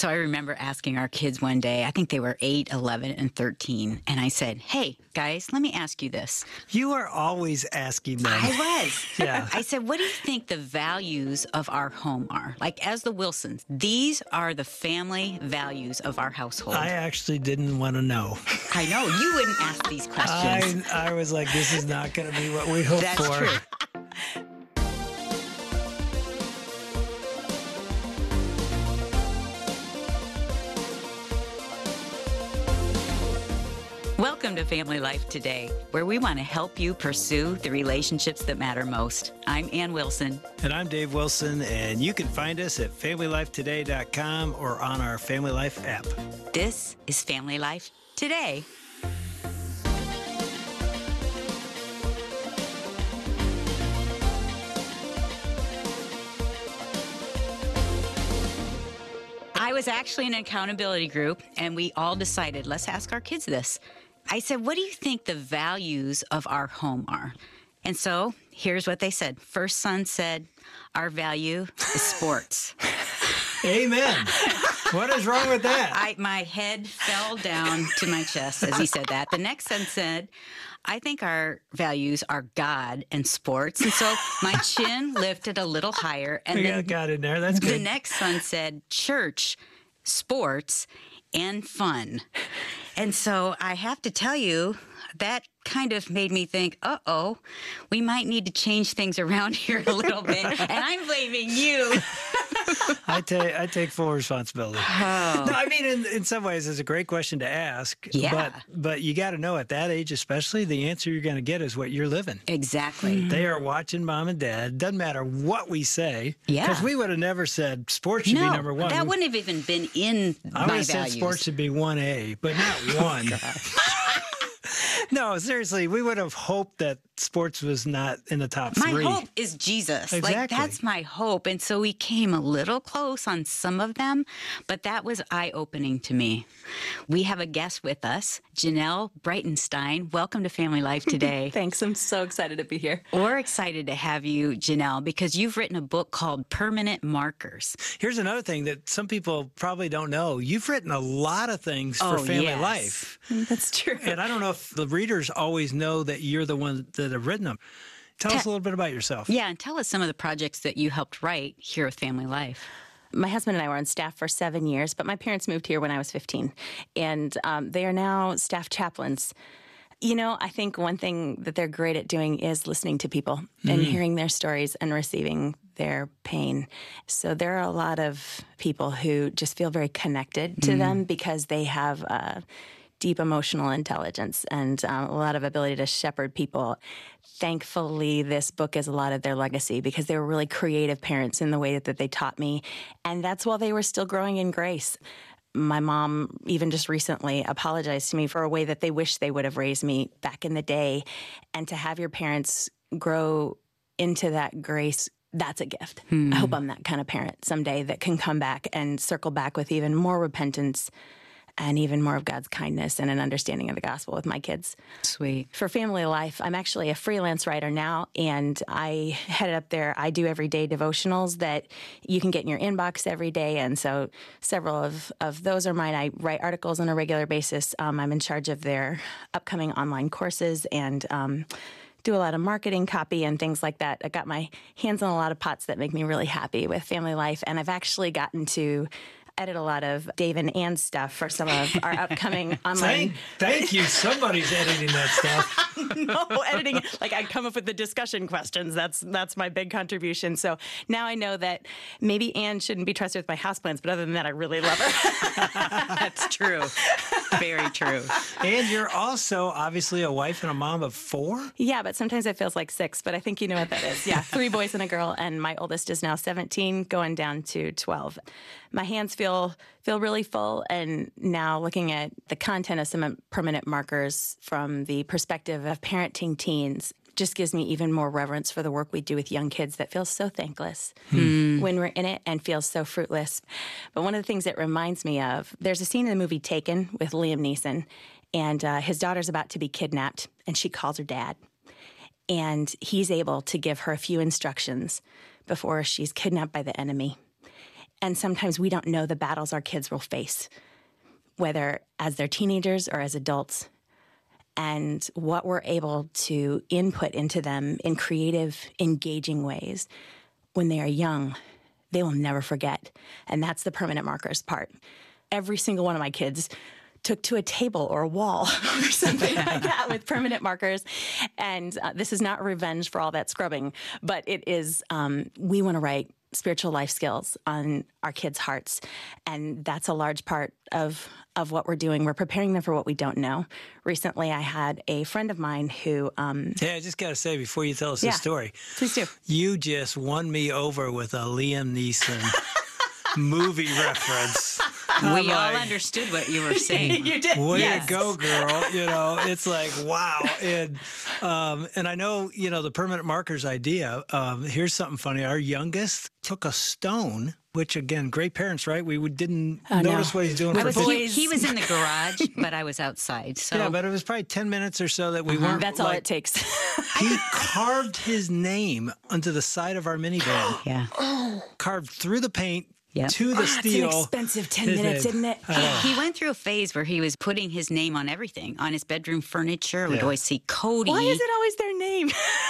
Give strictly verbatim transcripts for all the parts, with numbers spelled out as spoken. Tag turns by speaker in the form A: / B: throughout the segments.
A: So I remember asking our kids one day, I think they were eight, eleven, and thirteen. And I said, hey, guys, let me ask you this.
B: You are always asking them.
A: I was.
B: Yeah.
A: I said, what do you think the values of our home are? Like, as the Wilsons, these are the family values of our household.
B: I actually didn't want to know.
A: I know. You wouldn't ask these questions.
B: I, I was like, this is not going to be what we hoped
A: That's
B: for.
A: true. Welcome to Family Life Today, where we want to help you pursue the relationships that matter most. I'm Ann Wilson.
B: And I'm Dave Wilson, and you can find us at family life today dot com or on our Family Life app.
A: This is Family Life Today. I was actually in an accountability group, and we all decided, let's ask our kids this. I said, what do you think the values of our home are? And so here's what they said. First son said, our value is sports.
B: Amen. What is wrong with that?
A: I, my head fell down to my chest as he said that. The next son said, I think our values are God and sports. And so my chin lifted a little higher. And
B: we
A: then
B: got God in there. That's good.
A: The next son said, church, sports, and fun. And so I have to tell you, that kind of made me think, uh-oh, we might need to change things around here a little bit. And I'm blaming you.
B: I take I take full responsibility.
A: Oh.
B: No, I mean, in, in some ways, it's a great question to ask.
A: Yeah.
B: But, but you got to know at that age, especially, the answer you're going to get is what you're living.
A: Exactly.
B: They are watching mom and dad. Doesn't matter what we say.
A: Yeah.
B: Because we would have never said sports should
A: no,
B: be number one.
A: that wouldn't have even been in
B: I
A: my
B: would have said
A: values.
B: sports should be one A, but not one. No, seriously, we would have hoped that sports was not in the top
A: My
B: three.
A: hope is Jesus.
B: Exactly.
A: Like, that's my hope. And so we came a little close on some of them, but that was eye-opening to me. We have a guest with us, Janelle Breitenstein. Welcome to Family Life Today.
C: Thanks. I'm so excited to be here.
A: We're excited to have you, Janelle, because you've written a book called Permanent Markers.
B: Here's another thing that some people probably don't know. You've written a lot of things for
A: Oh,
B: Family
A: yes.
B: Life.
C: That's true.
B: And I don't know if the readers always know that you're the one that have written them. Tell us a little bit about yourself.
A: Yeah, and tell us some of the projects that you helped write here with Family Life.
C: My husband and I were on staff for seven years, but my parents moved here when I was fifteen, and um, they are now staff chaplains. You know, I think one thing that they're great at doing is listening to people mm-hmm. and hearing their stories and receiving their pain. So there are a lot of people who just feel very connected to mm-hmm. them because they have uh, deep emotional intelligence and um, a lot of ability to shepherd people. Thankfully, this book is a lot of their legacy because they were really creative parents in the way that they taught me. And that's while they were still growing in grace. My mom, even just recently, apologized to me for a way that they wish they would have raised me back in the day. And to have your parents grow into that grace, that's a gift. Hmm. I hope I'm that kind of parent someday that can come back and circle back with even more repentance and even more of God's kindness and an understanding of the gospel with my kids.
A: Sweet.
C: For Family Life, I'm actually a freelance writer now, and I headed up there. I do everyday devotionals that you can get in your inbox every day, and so several of, of those are mine. I write articles on a regular basis. Um, I'm in charge of their upcoming online courses and um, do a lot of marketing copy and things like that. I got my hands on a lot of pots that make me really happy with Family Life, and I've actually gotten to edit a lot of Dave and Ann's stuff for some of our upcoming online.
B: Thank, thank you. Somebody's editing that stuff.
C: No, editing. Like, I come up with the discussion questions. That's that's my big contribution. So now I know that maybe Ann shouldn't be trusted with my houseplants, but other than that, I really love her.
A: That's true. Very true.
B: And you're also obviously a wife and a mom of four?
C: Yeah, but sometimes it feels like six, but I think you know what that is. Yeah, three boys and a girl, and my oldest is now seventeen, going down to twelve. My hands feel feel really full, and now looking at the content of some permanent markers from the perspective of parenting teens just gives me even more reverence for the work we do with young kids that feels so thankless hmm. when we're in it and feels so fruitless. But one of the things it reminds me of, there's a scene in the movie Taken with Liam Neeson, and uh, his daughter's about to be kidnapped, and she calls her dad. And he's able to give her a few instructions before she's kidnapped by the enemy. And sometimes we don't know the battles our kids will face, whether as they're teenagers or as adults. And what we're able to input into them in creative, engaging ways when they are young, they will never forget. And that's the permanent markers part. Every single one of my kids took to a table or a wall or something like that with permanent markers. And uh, this is not revenge for all that scrubbing, but it is, um, we want to write spiritual life skills on our kids' hearts. And that's a large part of of what we're doing. We're preparing them for what we don't know. Recently, I had a friend of mine who... Um,
B: hey, I just got to say, before you tell us
C: yeah,
B: the story,
C: please do.
B: You just won me over with a Liam Neeson movie reference.
A: We all understood what you were saying.
C: You did.
B: Way
C: Yes.
B: to go, girl. You know, it's like, wow. And um, and I know, you know, the permanent markers idea. Um, here's something funny. Our youngest took a stone, which, again, great parents, right? We didn't
C: Oh,
B: notice
C: no.
B: what he's doing.
C: I
B: for
C: was
B: fifteen
A: He, he was in the garage, but I was outside. So
B: Yeah, but it was probably ten minutes or so that we weren't.
C: That's all
B: like,
C: it takes.
B: He carved his name onto the side of our minivan,
A: yeah.
B: carved through the paint
A: Yep.
B: to the
C: That's
B: steel.
C: an expensive ten
B: his
C: minutes,
B: name.
C: isn't it?
B: I know.
A: He went through a phase where he was putting his name on everything, on his bedroom furniture. We'd
B: Yeah.
A: always see Cody.
C: Why is it always their name?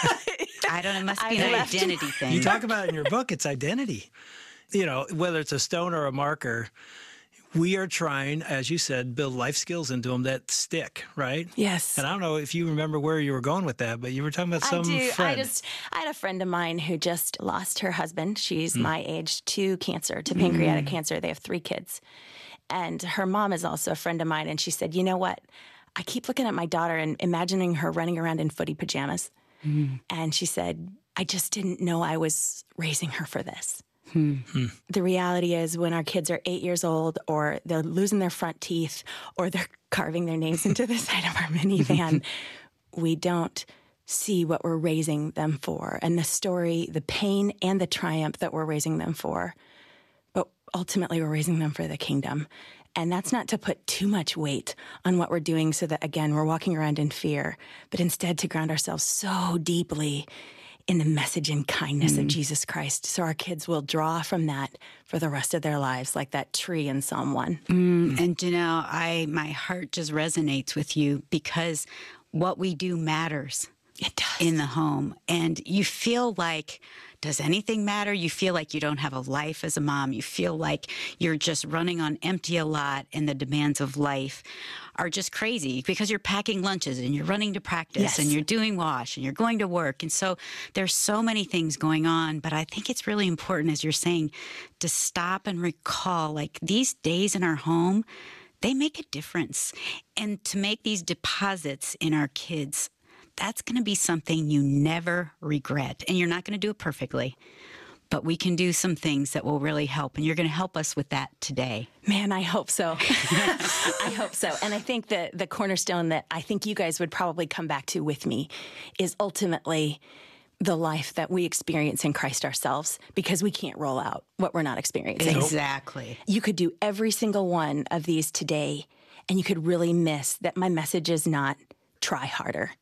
A: I don't know. It must be
C: I
A: an
C: left.
A: identity thing.
B: You talk about it in your book, it's identity. You know, whether it's a stone or a marker, we are trying, as you said, build life skills into them that stick, right?
C: Yes.
B: And I don't know if you remember where you were going with that, but you were talking about some
C: I do.
B: friend.
C: I just I had a friend of mine who just lost her husband. She's my age to cancer, to pancreatic cancer. They have three kids. And her mom is also a friend of mine. And she said, you know what? I keep looking at my daughter and imagining her running around in footy pajamas. And she said, I just didn't know I was raising her for this.
A: Hmm.
C: The reality is when our kids are eight years old or they're losing their front teeth or they're carving their names into the side of our minivan, we don't see what we're raising them for and the story, the pain and the triumph that we're raising them for. But ultimately, we're raising them for the kingdom. And that's not to put too much weight on what we're doing so that, again, we're walking around in fear, but instead to ground ourselves so deeply in the message and kindness of Jesus Christ. So our kids will draw from that for the rest of their lives, like that tree in Psalm one.
A: Mm, and Janelle, I my heart just resonates with you because what we do matters.
C: It does.
A: In the home. And you feel like, does anything matter? You feel like you don't have a life as a mom. You feel like you're just running on empty a lot, and the demands of life are just crazy because you're packing lunches and you're running to practice
C: Yes.
A: and you're doing wash and you're going to work. And so there's so many things going on. But I think it's really important, as you're saying, to stop and recall, like, these days in our home, they make a difference. And to make these deposits in our kids, that's going to be something you never regret. And you're not going to do it perfectly, but we can do some things that will really help. And you're going to help us with that today.
C: Man, I hope so. I hope so. And I think that the cornerstone that I think you guys would probably come back to with me is ultimately the life that we experience in Christ ourselves, because we can't roll out what we're not experiencing.
A: Exactly.
C: You could do every single one of these today, and you could really miss that my message is not try harder.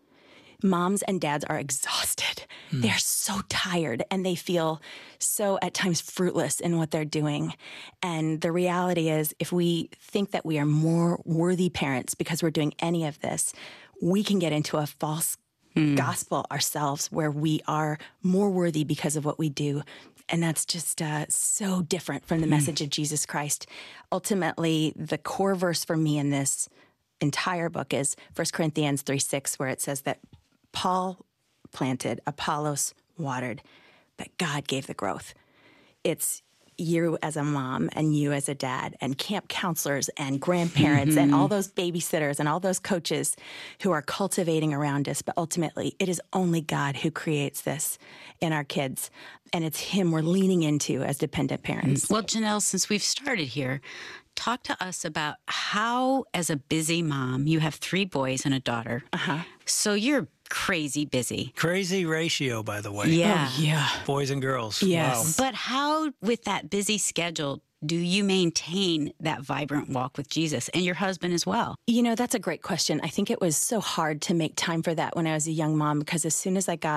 C: Moms and dads are exhausted. Mm. They're so tired and they feel so at times fruitless in what they're doing. And the reality is, if we think that we are more worthy parents because we're doing any of this, we can get into a false mm. gospel ourselves where we are more worthy because of what we do. And that's just uh, so different from the mm. message of Jesus Christ. Ultimately, the core verse for me in this entire book is First Corinthians three six, where it says that Paul planted, Apollos watered, but God gave the growth. It's you as a mom and you as a dad and camp counselors and grandparents mm-hmm. and all those babysitters and all those coaches who are cultivating around us. But ultimately, it is only God who creates this in our kids. And it's him we're leaning into as dependent parents.
A: Well, Janelle, since we've started here, talk to us about how, as a busy mom, you have three boys and a daughter. Uh-huh. So you're crazy busy.
B: Crazy ratio, by the way.
A: Yeah.
C: Oh, yeah.
B: Boys and girls.
C: Yes.
B: Wow.
A: But how, with that busy schedule, do you maintain that vibrant walk with Jesus and your husband as well?
C: You know, that's a great question. I think it was so hard to make time for that when I was a young mom, because as soon as I got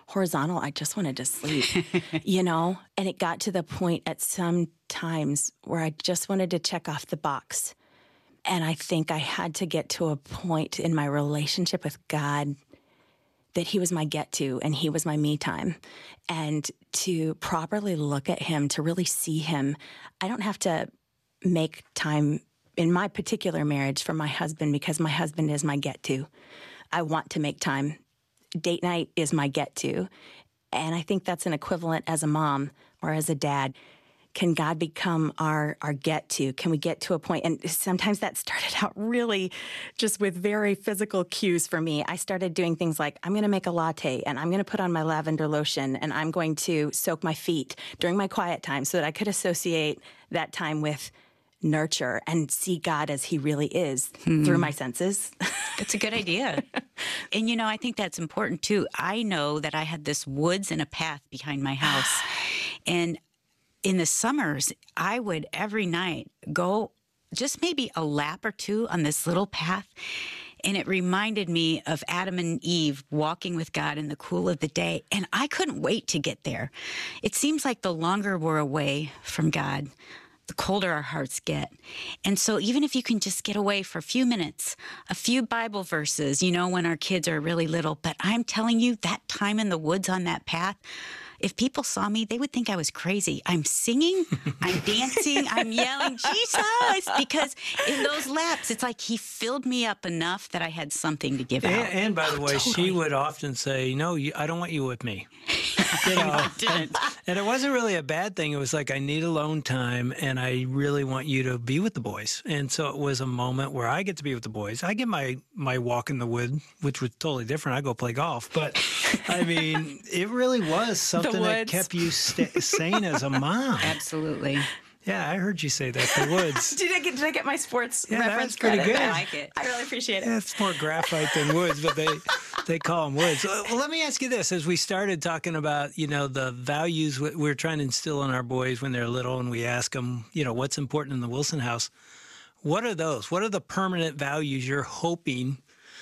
C: horizontal. I just wanted to sleep, you know? And it got to the point at some times where I just wanted to check off the box. And I think I had to get to a point in my relationship with God that he was my get to and he was my me time. And to properly look at him, to really see him, I don't have to make time in my particular marriage for my husband because my husband is my get to. I want to make time. Date night is my get to. And I think that's an equivalent as a mom or as a dad. Can God become our, our get to? Can we get to a point? And sometimes that started out really just with very physical cues for me. I started doing things like, I'm going to make a latte and I'm going to put on my lavender lotion and I'm going to soak my feet during my quiet time so that I could associate that time with nurture and see God as he really is hmm. through my senses.
A: That's a good idea. And, you know, I think that's important too. I know that I had this woods and a path behind my house. And in the summers, I would every night go just maybe a lap or two on this little path. And it reminded me of Adam and Eve walking with God in the cool of the day. And I couldn't wait to get there. It seems like the longer we're away from God, the colder our hearts get. And so even if you can just get away for a few minutes, a few Bible verses, you know, when our kids are really little, but I'm telling you, that time in the woods on that path, if people saw me, they would think I was crazy. I'm singing, I'm dancing, I'm yelling, Jesus, because in those laps, it's like he filled me up enough that I had something to give
B: and,
A: out.
B: And by the
A: oh,
B: way,
A: totally.
B: she would often say, no, you, I don't want you with me. You know,
A: I didn't.
B: And it wasn't really a bad thing. It was like, I need alone time, and I really want you to be with the boys. And so it was a moment where I get to be with the boys. I get my, my walk in the wood, which was totally different. I go play golf. But, I mean, it really was something that kept you st- sane as a mom.
A: Absolutely.
B: Yeah, I heard you say that, the woods.
C: did, I get, did I get my sports
B: yeah,
C: reference
B: that's pretty
C: credit?
B: good.
A: I like it.
C: I really appreciate it.
B: Yeah, it's more graphite than woods, but they they call them woods. Well, let me ask you this. As we started talking about, you know, the values we're trying to instill in our boys when they're little, and we ask them, you know, what's important in the Wilson house, what are those? What are the permanent values you're hoping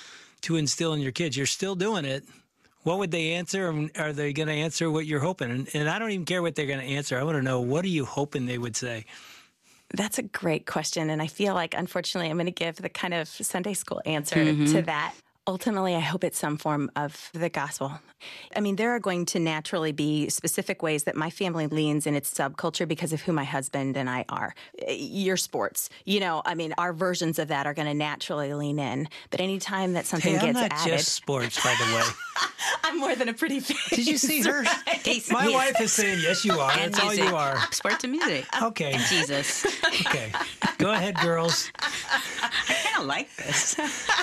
B: to instill in your kids? You're still doing it. What would they answer? And are they going to answer what you're hoping? And, and I don't even care what they're going to answer. I want to know, what are you hoping they would say?
C: That's a great question. And I feel like, unfortunately, I'm going to give the kind of Sunday school answer
A: Mm-hmm.
C: to that. Ultimately, I hope it's some form of the gospel. I mean, there are going to naturally be specific ways that my family leans in its subculture because of who my husband and I are. Your sports, you know, I mean, our versions of that are going to naturally lean in. But anytime that something
B: hey,
C: gets
B: I'm not
C: added,
B: just sports, by the way.
C: I'm more than a pretty face.
B: Did you see her?
A: He's-
B: My
A: he's-
B: wife is saying, yes, you are.
A: and
B: That's all
A: music.
B: you are.
A: Sports and music.
B: Okay.
A: And Jesus.
B: Okay. Go ahead, girls.
A: I kind of like this.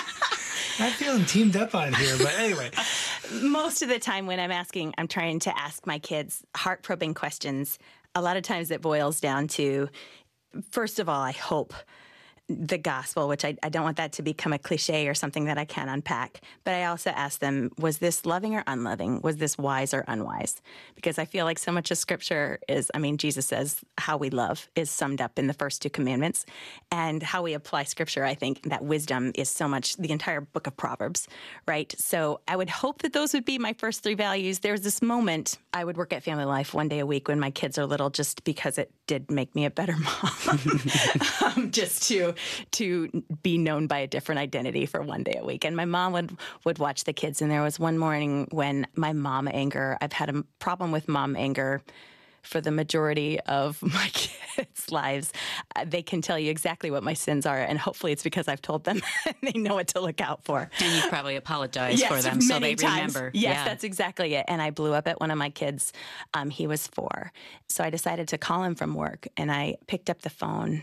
B: I'm feeling teamed up on here, but anyway.
C: Most of the time when I'm asking, I'm trying to ask my kids heart-probing questions. A lot of times it boils down to, first of all, I hope the gospel, which I, I don't want that to become a cliche or something that I can't unpack. But I also ask them, was this loving or unloving? Was this wise or unwise? Because I feel like so much of Scripture is, I mean, Jesus says how we love is summed up in the first two commandments. And how we apply Scripture, I think that wisdom is so much the entire book of Proverbs, right? So I would hope that those would be my first three values. There's this moment, I would work at Family Life one day a week when my kids are little, just because it did make me a better mom. um, just to to be known by a different identity for one day a week. And my mom would, would watch the kids. And there was one morning when my mom anger, I've had a problem with mom anger for the majority of my kids' lives. Uh, they can tell you exactly what my sins are. And hopefully it's because I've told them and they know what to look out for.
A: And you probably apologize
C: Yes,
A: for them so they
C: many times.
A: remember.
C: Yes,
A: yeah.
C: that's exactly it. And I blew up at one of my kids. Um, he was four. So I decided to call him from work. And I picked up the phone,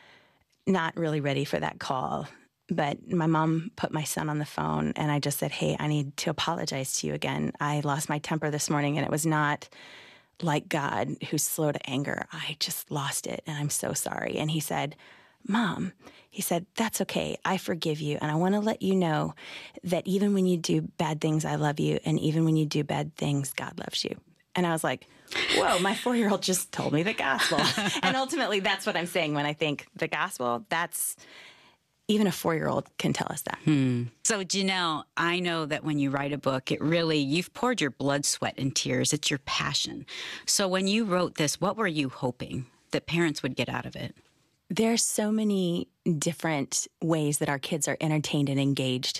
C: not really ready for that call. But my mom put my son on the phone, and I just said, hey, I need to apologize to you again. I lost my temper this morning, and it was not like God, who's slow to anger. I just lost it, and I'm so sorry. And he said, Mom, he said, that's okay. I forgive you. And I want to let you know that even when you do bad things, I love you. And even when you do bad things, God loves you. And I was like, whoa, my four-year-old just told me the gospel. And ultimately, that's what I'm saying when I think the gospel, that's Even a four-year-old can tell us that.
A: Hmm. So, Janelle, I know that when you write a book, it really, you've poured your blood, sweat, and tears. It's your passion. So when you wrote this, what were you hoping that parents would get out of it?
C: There's so many different ways that our kids are entertained and engaged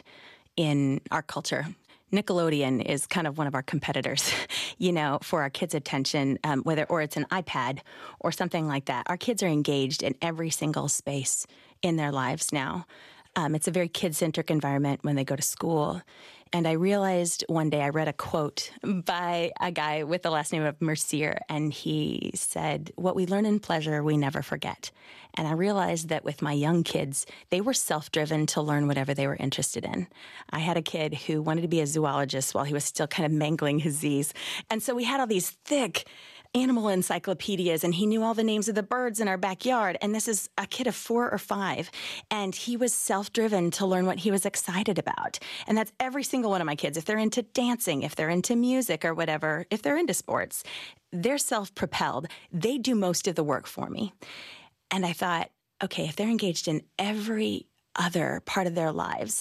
C: in our culture. Nickelodeon is kind of one of our competitors, you know, for our kids' attention, um, whether or it's an iPad or something like that. Our kids are engaged in every single space in their lives now. Um, it's a very kid-centric environment when they go to school. And I realized one day I read a quote by a guy with the last name of Mercier, and he said, "What we learn in pleasure, we never forget." And I realized that with my young kids, they were self-driven to learn whatever they were interested in. I had a kid who wanted to be a zoologist while he was still kind of mangling his Z's. And so we had all these thick animal encyclopedias, and he knew all the names of the birds in our backyard. And this is a kid of four or five, and he was self-driven to learn what he was excited about. And that's every single one of my kids. If they're into dancing, if they're into music or whatever, if they're into sports, they're self-propelled. They do most of the work for me. And I thought, okay, if they're engaged in every other part of their lives,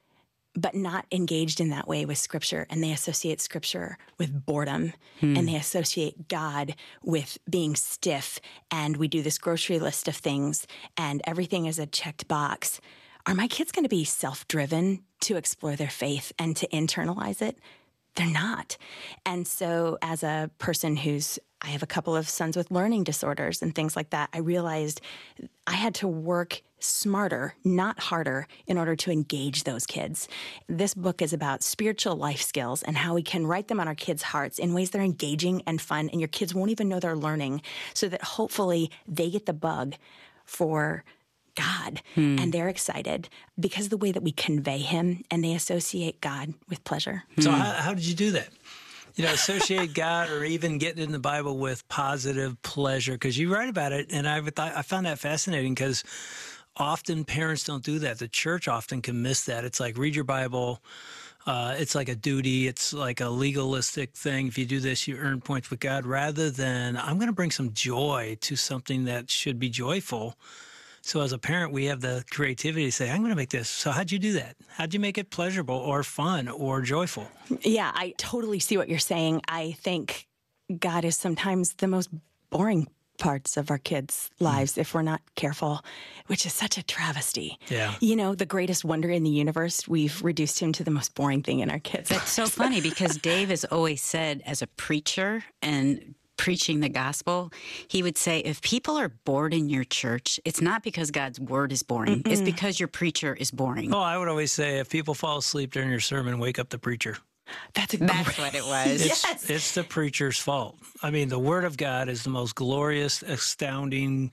C: but not engaged in that way with Scripture, and they associate Scripture with boredom, hmm. and they associate God with being stiff, and we do this grocery list of things, and everything is a checked box. Are my kids going to be self-driven to explore their faith and to internalize it? They're not. And so as a person who's, I have a couple of sons with learning disorders and things like that, I realized I had to work smarter, not harder, in order to engage those kids. This book is about spiritual life skills and how we can write them on our kids' hearts in ways that are engaging and fun, and your kids won't even know they're learning, so that hopefully they get the bug for God, hmm. and they're excited because of the way that we convey him, and they associate God with pleasure.
B: So hmm. how, how did you do that? You know, associate God or even getting in the Bible with positive pleasure, because you write about it, and I, I found that fascinating because often parents don't do that. The church often can miss that. It's like, read your Bible. Uh, it's like a duty. It's like a legalistic thing. If you do this, you earn points with God, rather than I'm going to bring some joy to something that should be joyful. So as a parent, we have the creativity to say, I'm going to make this. So how'd you do that? How'd you make it pleasurable or fun or joyful?
C: Yeah, I totally see what you're saying. I think God is sometimes the most boring parts of our kids' lives if we're not careful, which is such a travesty.
B: Yeah.
C: You know, the greatest wonder in the universe, we've reduced him to the most boring thing in our kids' lives.
A: That's so funny because Dave has always said, as a preacher and preaching the gospel, he would say, if people are bored in your church, it's not because God's word is boring. Mm-mm. It's because your preacher is boring.
B: Oh, I would always say, if people fall asleep during your sermon, wake up the preacher.
C: That's, a
A: That's what it was.
B: It's,
C: yes.
B: it's the preacher's fault. I mean, the Word of God is the most glorious, astounding,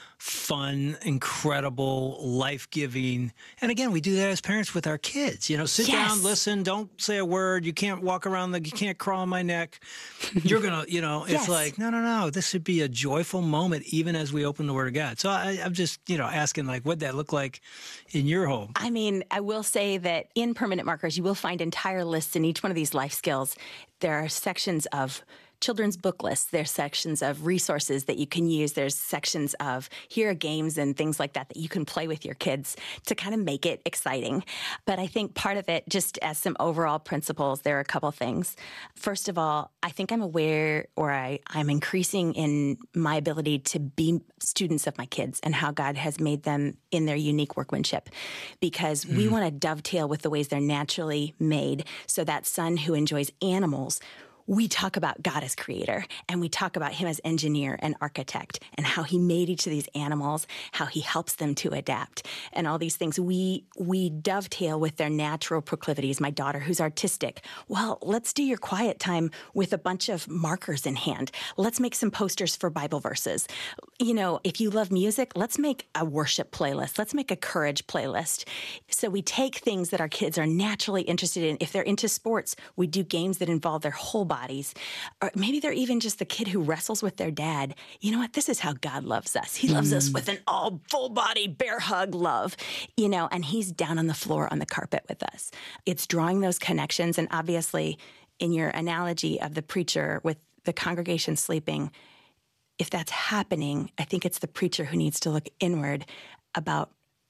B: fun, incredible, life-giving. And again, we do that as parents with our kids. You know, sit
C: yes.
B: down, listen, don't say a word. You can't walk around, the, you can't crawl on my neck. You're going to, you know, it's
C: yes.
B: like, no, no, no. This should be a joyful moment even as we open the Word of God. So I, I'm just, you know, asking, like, what'd that look like in your home?
C: I mean, I will say that in Permanent Markers, you will find entire lists in each one of these life skills. There are sections of children's book lists. There's sections of resources that you can use. There's sections of here are games and things like that that you can play with your kids to kind of make it exciting. But I think part of it, just as some overall principles, there are a couple things. First of all, I think I'm aware, or I, I'm increasing in my ability to be students of my kids and how God has made them in their unique workmanship, because mm. we want to dovetail with the ways they're naturally made. So that son who enjoys animals, we talk about God as creator, and we talk about him as engineer and architect, and how he made each of these animals, how he helps them to adapt, and all these things. We we dovetail with their natural proclivities. My daughter, who's artistic, well, let's do your quiet time with a bunch of markers in hand. Let's make some posters for Bible verses. You know, if you love music, let's make a worship playlist. Let's make a courage playlist. So we take things that our kids are naturally interested in. If they're into sports, we do games that involve their whole bodies. Or maybe they're even just the kid who wrestles with their dad. You know what? This is how God loves us. He loves mm. us with an all full body bear hug love, you know, and he's down on the floor on the carpet with us. It's drawing those connections. And obviously, in your analogy of the preacher with the congregation sleeping, if that's happening, I think it's the preacher who needs to look inward about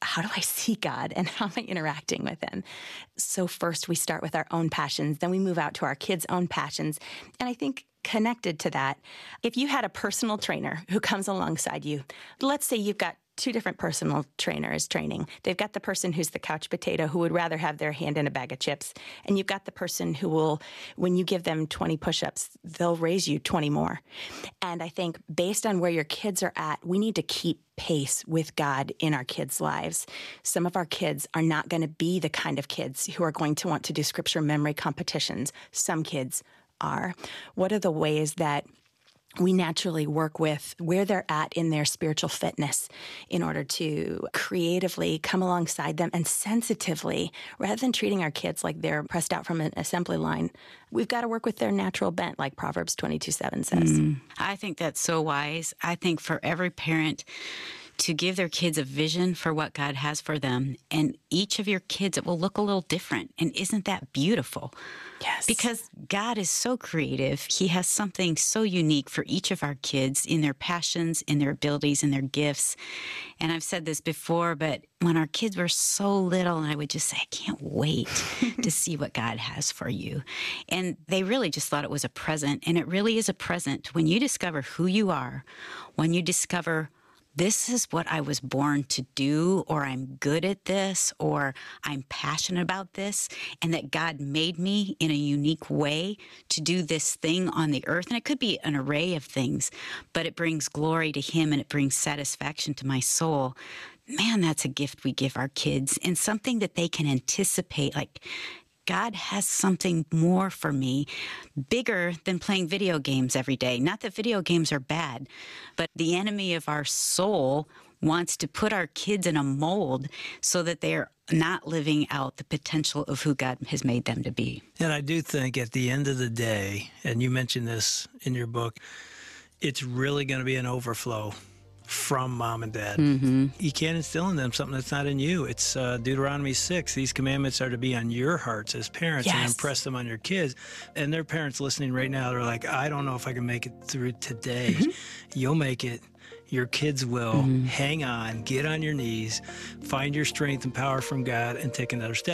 C: how do I see God and how am I interacting with him? So first we start with our own passions, then we move out to our kids' own passions. And I think connected to that, if you had a personal trainer who comes alongside you, let's say you've got two different personal trainers training. They've got the person who's the couch potato who would rather have their hand in a bag of chips. And you've got the person who will, when you give them twenty push-ups, they'll raise you twenty more. And I think based on where your kids are at, we need to keep pace with God in our kids' lives. Some of our kids are not going to be the kind of kids who are going to want to do scripture memory competitions. Some kids are. What are the ways that we naturally work with where they're at in their spiritual fitness in order to creatively come alongside them and sensitively, rather than treating our kids like they're pressed out from an assembly line, we've got to work with their natural bent, like Proverbs twenty-two seven says.
A: Mm, I think that's so wise. I think for every parent to give their kids a vision for what God has for them, and each of your kids, it will look a little different. And isn't that beautiful?
C: Yes.
A: Because God is so creative. He has something so unique for each of our kids in their passions, in their abilities, in their gifts. And I've said this before, but when our kids were so little, I would just say, I can't wait to see what God has for you. And they really just thought it was a present. And it really is a present when you discover who you are, when you discover this is what I was born to do, or I'm good at this, or I'm passionate about this, and that God made me in a unique way to do this thing on the earth. And it could be an array of things, but it brings glory to him and it brings satisfaction to my soul. Man, that's a gift we give our kids, and something that they can anticipate, like, God has something more for me, bigger than playing video games every day. Not that video games are bad, but the enemy of our soul wants to put our kids in a mold so that they're not living out the potential of who God has made them to be.
B: And I do think at the end of the day, and you mentioned this in your book, it's really going to be an overflow from mom and dad.
A: Mm-hmm.
B: You can't instill in them something that's not in you. It's uh, Deuteronomy six. These commandments are to be on your hearts as parents,
C: yes,
B: and impress them on your kids. And their parents listening right now, they're like, I don't know if I can make it through today. Mm-hmm. You'll make it. Your kids will. Mm-hmm. Hang on, get on your knees, find your strength and power from God, and take another step.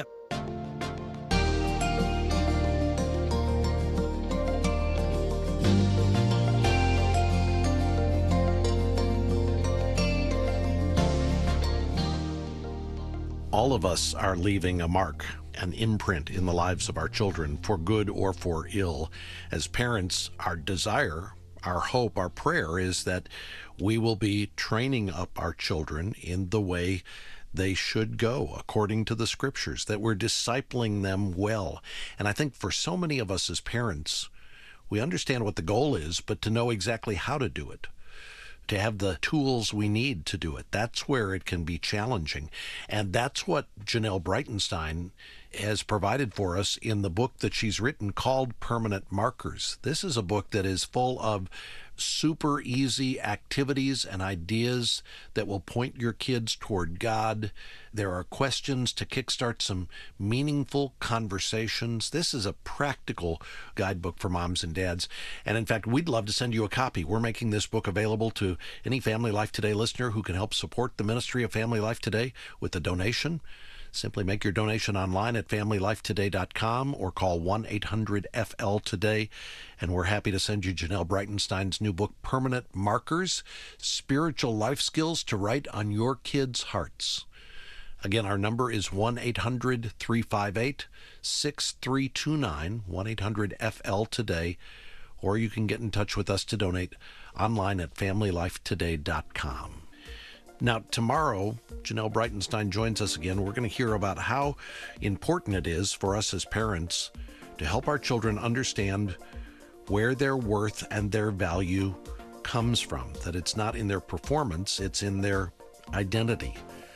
D: All of us are leaving a mark, an imprint in the lives of our children, for good or for ill. As parents, our desire, our hope, our prayer is that we will be training up our children in the way they should go, according to the scriptures, that we're discipling them well. And I think for so many of us as parents, we understand what the goal is, but to know exactly how to do it, to have the tools we need to do it, that's where it can be challenging. And that's what Janelle Breitenstein has provided for us in the book that she's written called Permanent Markers. This is a book that is full of super easy activities and ideas that will point your kids toward God. There are questions to kickstart some meaningful conversations. This is a practical guidebook for moms and dads. And in fact, we'd love to send you a copy. We're making this book available to any Family Life Today listener who can help support the ministry of Family Life Today with a donation. Simply make your donation online at family life today dot com or call one eight hundred F L today. And we're happy to send you Janelle Breitenstein's new book, Permanent Markers, Spiritual Life Skills to Write on Your Kids' Hearts. Again, our number is one eight hundred three five eight six three two nine, one eight hundred F L today. Or you can get in touch with us to donate online at family life today dot com. Now, tomorrow, Janelle Breitenstein joins us again. We're going to hear about how important it is for us as parents to help our children understand where their worth and their value comes from, that it's not in their performance, it's in their identity.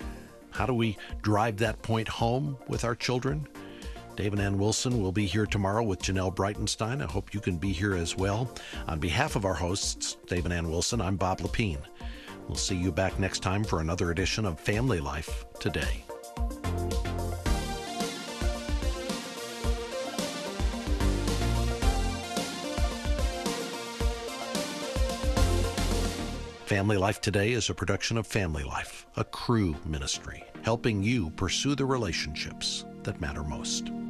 D: How do we drive that point home with our children? Dave and Ann Wilson will be here tomorrow with Janelle Breitenstein. I hope you can be here as well. On behalf of our hosts, Dave and Ann Wilson, I'm Bob Lepine. We'll see you back next time for another edition of Family Life Today. Family Life Today is a production of Family Life, a Cru ministry, helping you pursue the relationships that matter most.